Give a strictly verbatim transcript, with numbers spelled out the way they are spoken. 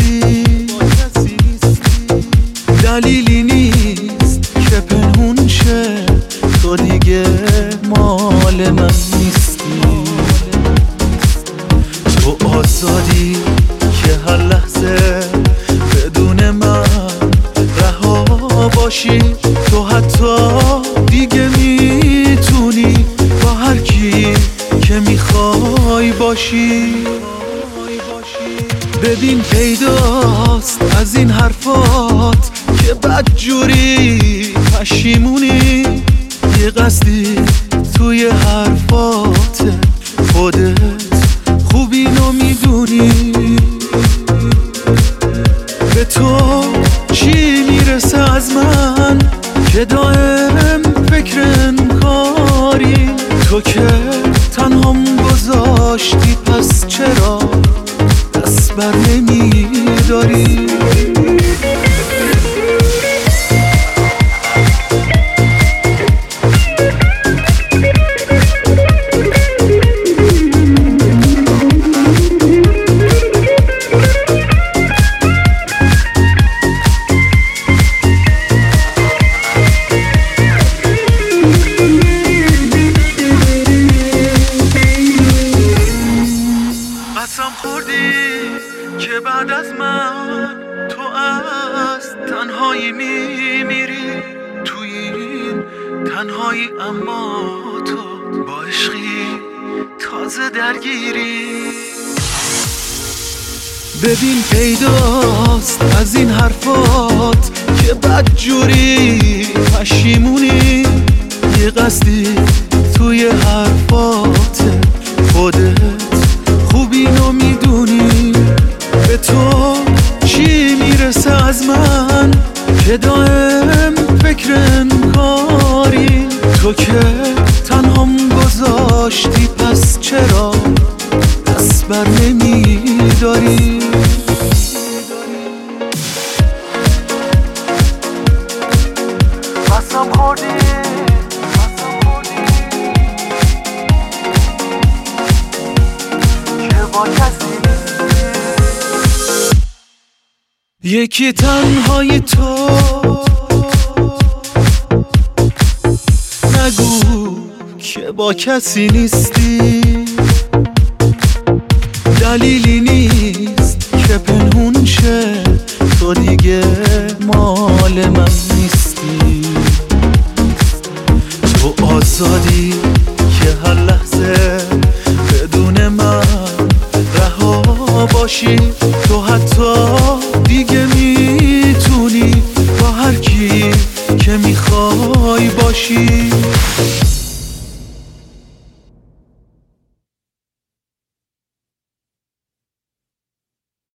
نیستی، دلیلی نیست که پنهون شه، تو دیگه مال من نیستی. تو آزادی که هر لحظه بدون من رها باشی، تو حتی دیگه میتونی با هر کی که میخوای باشی. ببین پیداست از این حرفات که بدجوری پشیمونی، یه قصدی توی حرفات، خودت خوب اینو میدونی. به تو چی میرسه از من که دائم فکر انکاری، تو که تنهام گذاشتی پس چرا دست بر نمیداری؟ قسم خوردی که بعد از من تو از تنهایی میمیری، توی این تنهایی اما تو با عشقی تازه درگیری. ببین پیداست از این حرفات که بدجوری پشیمونی، یه قصدی توی حرفات، خودت خوب اینو میدونی. به تو چی میرسه از من که دائم فکر انکاری، تو که تنهام گذاشتی پس چرا دست بر نمیداری؟ قسم خوردی یکی تنهای تو، نگو که با کسی نیستی، دلیلی نیست که پنهون شه، تو دیگه مال من نیستی. تو آزادی که هر لحظه بدون من رها باشی، تو حتی دیگه میتونی با هر کی که میخوای باشی.